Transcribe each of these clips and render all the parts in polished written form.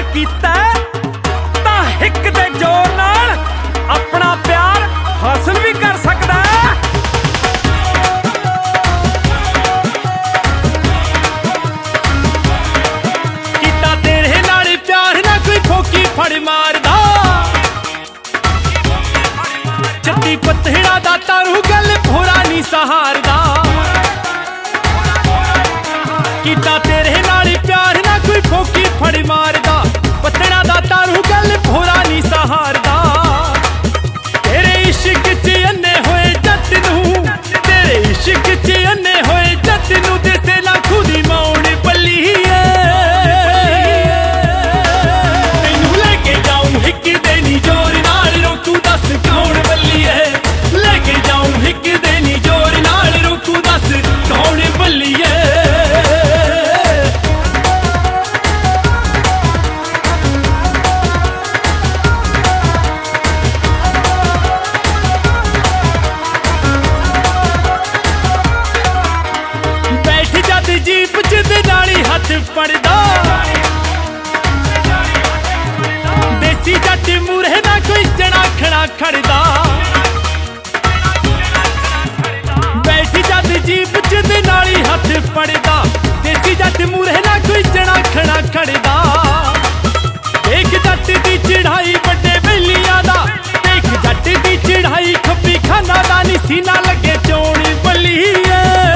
कीता तां हिक दे जोर नाल अपना प्यार हासिल भी कर सकदा है। कीता तेरे नाल प्यार ना कोई फोकी फड़ मारदा, जद्दी पतड़ा दा तारू गल भोरा नी सहारदा। कीता तेरे नाल प्यार ना कोई फोकी फड़ मारदा, पतड़ा दा तारू गल भोरा नी सहारदा। तेरे इश्क च अन्ने होए जट नूं, तेरे इश्क च अन्ने होए जट नूं दिसे लाखू दी मौन बल्लीए। तैनू लेके जाऊं हिक देनी जोर नाल रोकू दस कौन बल्लीए, लेके जाऊं हिक देनी जोर नाल रोकू दस कौन बल्लीए। जीप च ते नाली हथ फड़दा, देसी जट मूरे ना कोई जना खड़ा खड़दा। बैठ जद जीप च ते नाली हथ फड़दा, देसी जट मूरे ना कोई जना खड़ा खड़दा। देख जट दी चढ़ाई बड़े बेलियां दा, देख जट दी चढ़ाई खब्बी खाना दा नी सीना लगे चोण बल्लीए।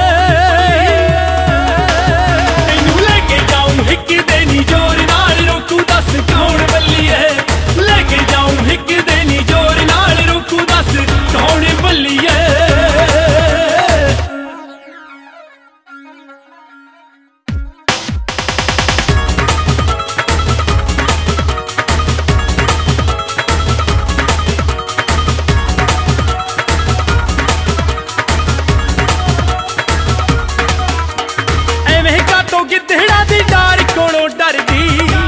हिक देनी जोर नाल रोकू दस कौन बल्लीए, लेके जाऊं हिक देनी जोर नाल रोकू दस कौन बल्लीए। एवें का तो गिद्धड़ा दी डार कोलों डरदी,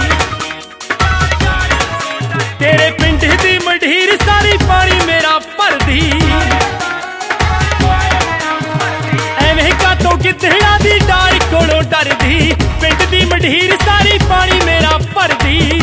तेरे पिंड दी मढीर सारी पानी मेरा भरदी। एवें का तो गिद्धड़ा दी डार कोलों डरदी, पिंड दी मढीर सारी पानी मेरा भरदी।